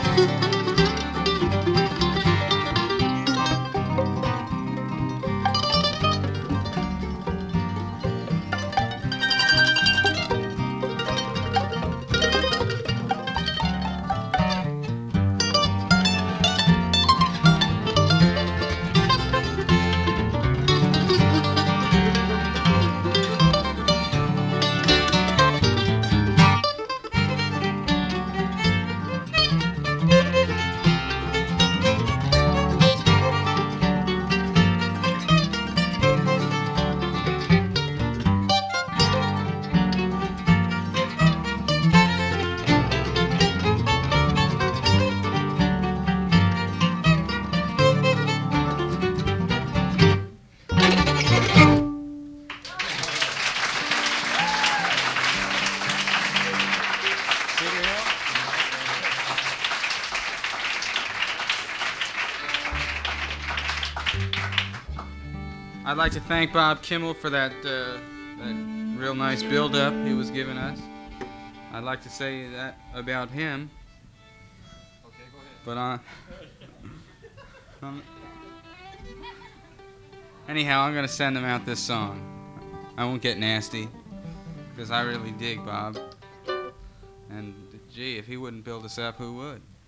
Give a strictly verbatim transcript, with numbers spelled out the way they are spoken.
I'd like to thank Bob Kimmel for that, uh, that real nice build-up he was giving us. I'd like to say that about him. Okay, go ahead. But uh, um, anyhow, I'm gonna send him out this song. I won't get nasty, because I really dig Bob. And gee, if he wouldn't build us up, who would?